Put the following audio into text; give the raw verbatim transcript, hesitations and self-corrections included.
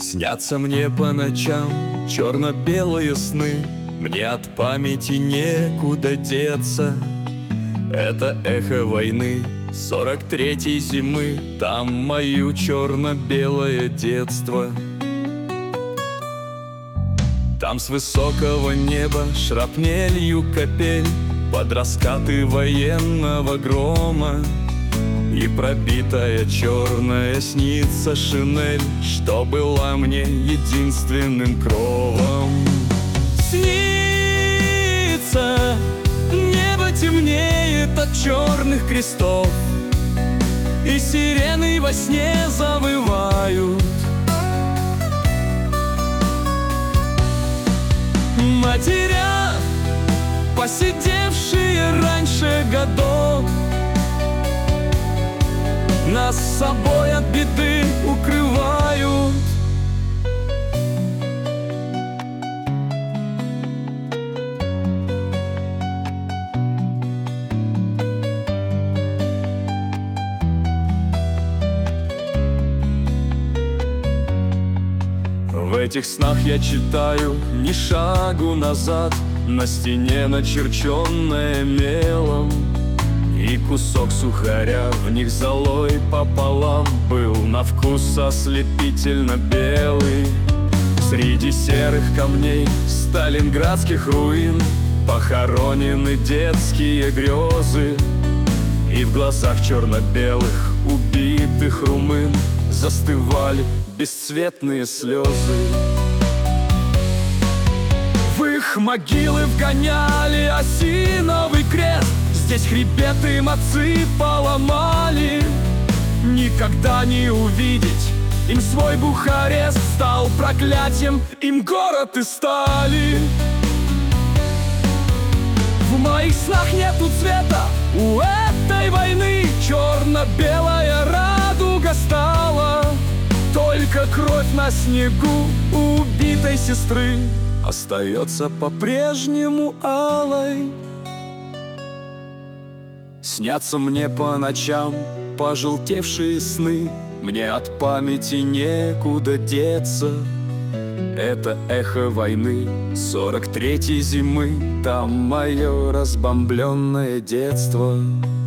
Снятся мне по ночам черно-белые сны, мне от памяти некуда деться. Это эхо войны сорок третьей зимы, там мое черно-белое детство. Там с высокого неба шрапнелью капель под раскаты военного грома, и пробитая черная снится шинель, что была мне единственным кровом. Снится, небо темнеет от черных крестов, и сирены во сне завывают. Матеря, посидевшие раньше годов, нас с собой от беды укрывают. В этих снах я читаю ни шагу назад, на стене начерченное мелом, и кусок сухаря в них золой пополам был на вкус ослепительно белый. Среди серых камней сталинградских руин похоронены детские грезы, и в глазах черно-белых убитых румын застывали бесцветные слезы. В их могилы вгоняли осиновый крест, здесь хребет им отцы поломали. Никогда не увидеть им свой Бухарест, стал проклятием им город и стали. В моих снах нету цвета, у этой войны черно-белая радуга стала. Только кровь на снегу убитой сестры остается по-прежнему алой. Снятся мне по ночам пожелтевшие сны, мне от памяти некуда деться. Это эхо войны сорок третьей зимы, там мое разбомбленное детство.